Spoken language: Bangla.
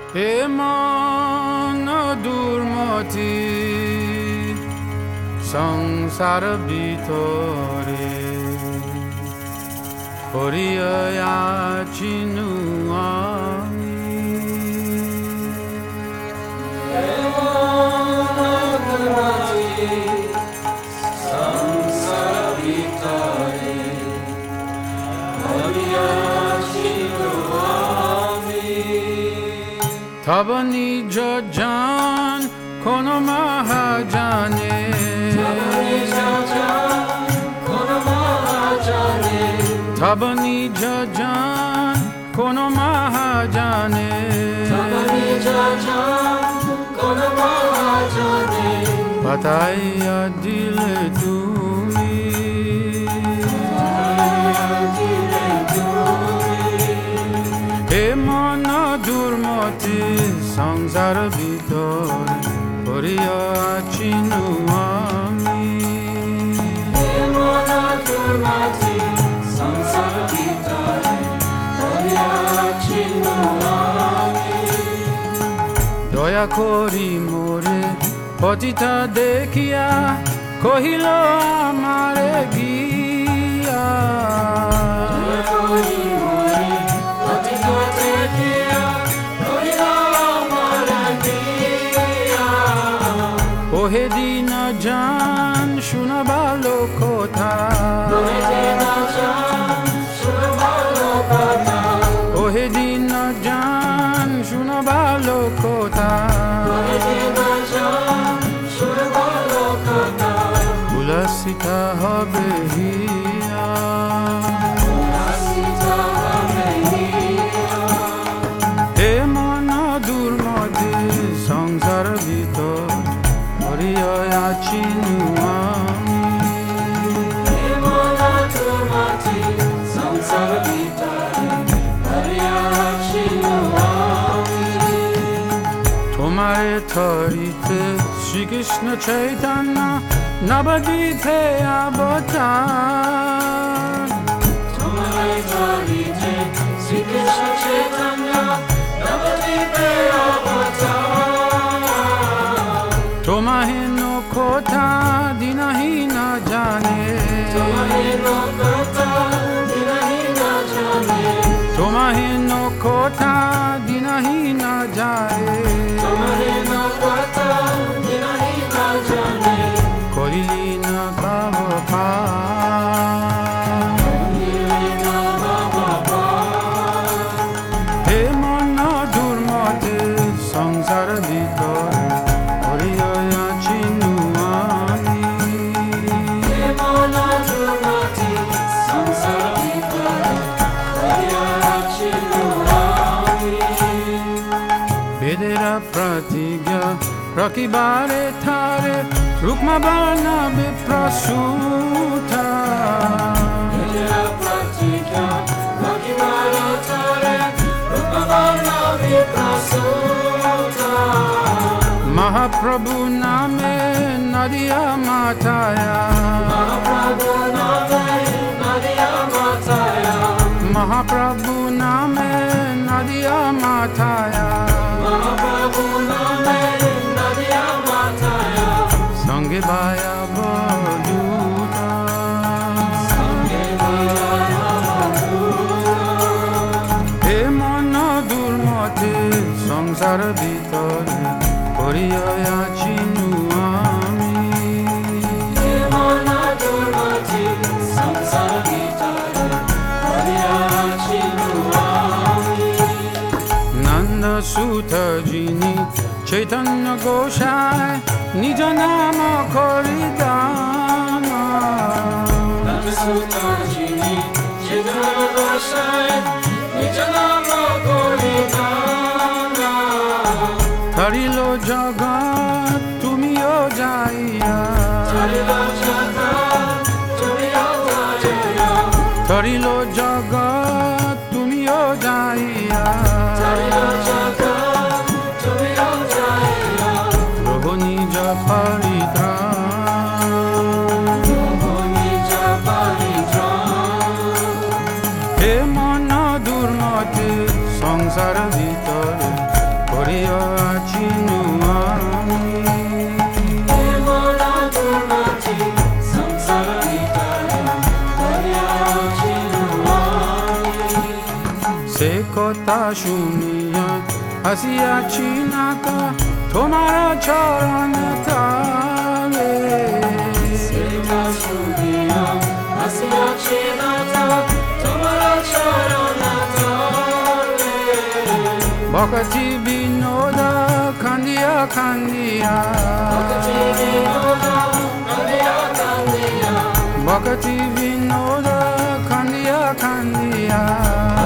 হে মন দুর্মতি সংসার ভিতরে পড়িয়াছিনু আমি। হে মন দুর্মতি সংসার ভিতরে পড়িয়াছিনু আমি। তব নিজ জান কোন মহাজানে, তব নিজ জান কোন মহাজানে, বাতাইয়া দিলে তুমি। হে মন দুর্মতি সংসার ভিতরে পড়িয়াছিনু আমি। হে মন দুর্মতি সংসার ভিতরে পড়িয়াছিনু আমি। দয়া করি মোরে পতিতা দেখিয়া কহিল আমারে গিয়া। ওহে দিন জান শুনা ভালো কথা, ওহে দিন জান শুনা ভালো কথা, উল্লাসিতা হবে হিয়া। হে মন দুর্মতি সংসার ভিতর পড়িয়াছিনু আমি। হে মন দুর্মতি সংসার ভিতরে পড়িয়াছিনু আমি। তোমারে ধরিতে শ্রীকৃষ্ণ চৈতন্য নবদ্বীপে অবতার। তোমারে ধরিতে শ্রীকৃষ্ণ চৈতন্য নবদ্বীপে অবতার। তোমাহীন কথা দিনহীন জানে, তোমাহীন কথা দিনহীন জানে, তোমাহীন কথা দিনহীন জানে। তোমাহীন কথা দিনহীন জানে, করিলি না কাব হে মন দুর্মতি সংসার ভিতরে পড়িয়াছিনু আমি। হে মন দুর্মতি সংসার ভিতরে পড়িয়াছিনু আমি। বেদের প্রতিজ্ঞা রকিবারে থারে রুক্মা বর্ণ বিপ্রসূতা। বেদের প্রতিজ্ঞা রকিবারে থারে রুক্মা বর্ণ বিপ্রসূতা। মহাপ্রভু নামে নদিয়া মাথায়া, মহাপ্রভু নামে নদিয়া মাথায়া, মহাপ্রভু নামে নদিয়া মাথায়া। মহাপ্রভু নামে নদিয়া মাথায়া, সঙ্গে বায়া বলুতা। সঙ্গে বায়া হে মন দুর্মতি সংসার ভিতরে পড়িয়াছিনু আমি। হে মন দুর্মতি সংসার ভিতরে পড়িয়াছিনু আমি। নন্দ সুত যিনি চৈতন্য গোসায় নিজ নাম করি দান। নন্দসুত যিনি চৈতন্য গোসায় নিজ নাম করি দান। ধরিল জগৎ তুমিও যাইয়া, ধরিল জগৎ তুমিও যাইয়া, ধরিল জগৎ তুমিও যাইয়া। ধরিল জগৎ তুমিও যাইয়া, প্রভু নিজ পরিত্রাণ। প্রভু নিজ পরিত্রাণ। হে মন দুর্মতি সংসার ভিতরে shuniya Asiya chinata Tomara charanata Seva shuniya Asiya chinata Tomara charanata Bhakati vinoda kandiya kandiya Bhakti vinoda kandiya kandiya Bhakati vinoda kandiya kandiya